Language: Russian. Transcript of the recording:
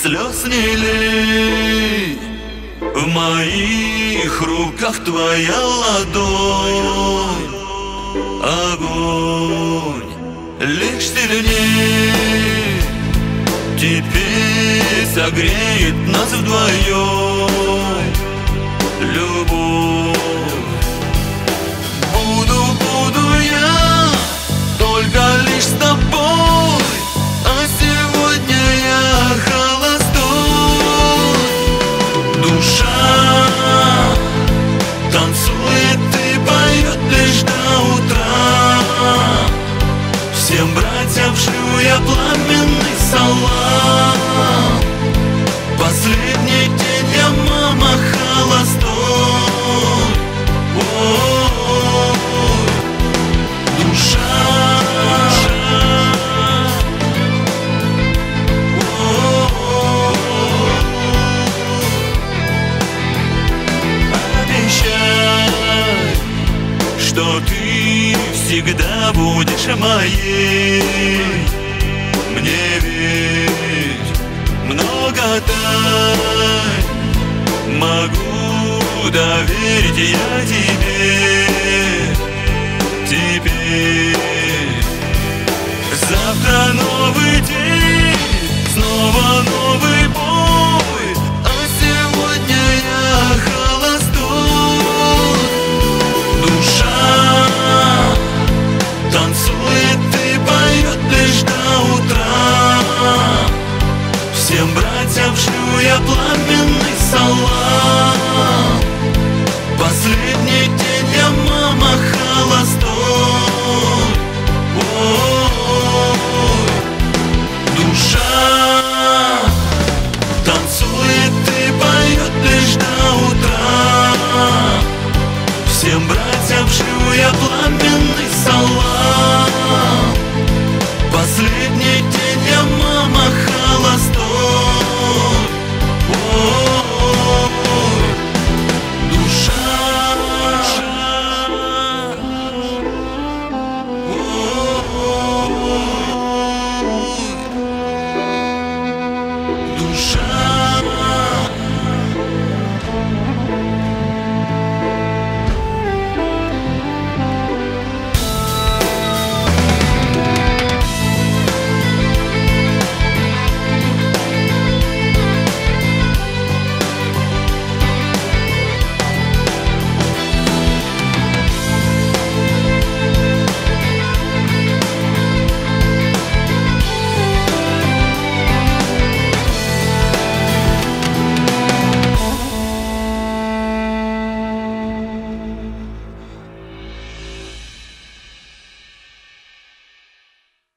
слез не лей. В моих руках твоя ладонь. Огонь лишь сильней теперь согреет нас вдвоем. Любовь. Буду я только лишь с тобой, а сегодня я холостой. Душа танцует и поет лишь до утра. Всем братьям шлю я пламенный салам. Последний день я, мама, холостой. Ой, душа. Обещай, что ты всегда будешь моей. Мне ведь много тайн могу доверить я тебе. Теперь завтра новый день, снова новый бой, а сегодня я холостой. Душа танцует и поет лишь до утра. Всем братьям шлю я пламенный салам. Последний день я, мама, холостой. Ой, душа танцует и поет лишь до утра. Всем братьям шлю я пламенный салам. Последний день я, мама, холостой. Ой, душа. Ой, душа.